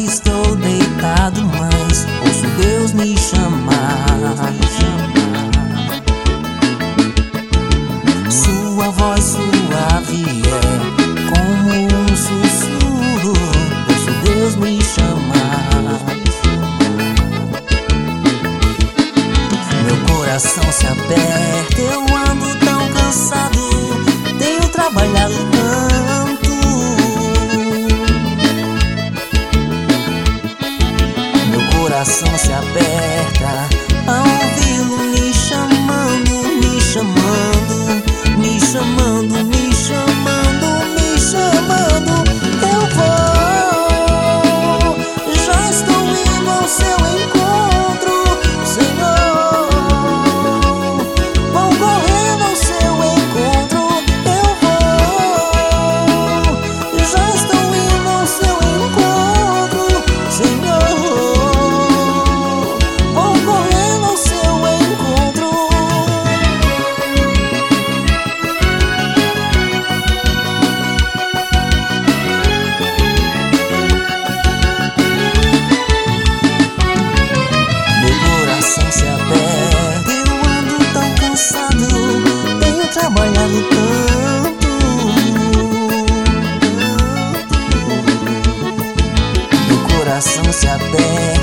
estou deitado, mas ouço Deus me chamar. Sua voz suave é como um sussurro, ouço Deus me chamar. Meu coração se aperta, eu ando tão cansado, tenho trabalhado tanto. Meu coração se aperta ao ouvi-lo me chamando, me chamando, me chamando, me chamando, me chamando. Eu vou, já estou indo ao seu encontro, Senhor. Vou correndo ao seu encontro. Eu vou, já estou indo ao seu encontro, Senhor. Vou correndo ao seu encontro. Meu coração se aperta, eu ando tão cansado, tenho trabalhado tanto. Meu coração se aperta.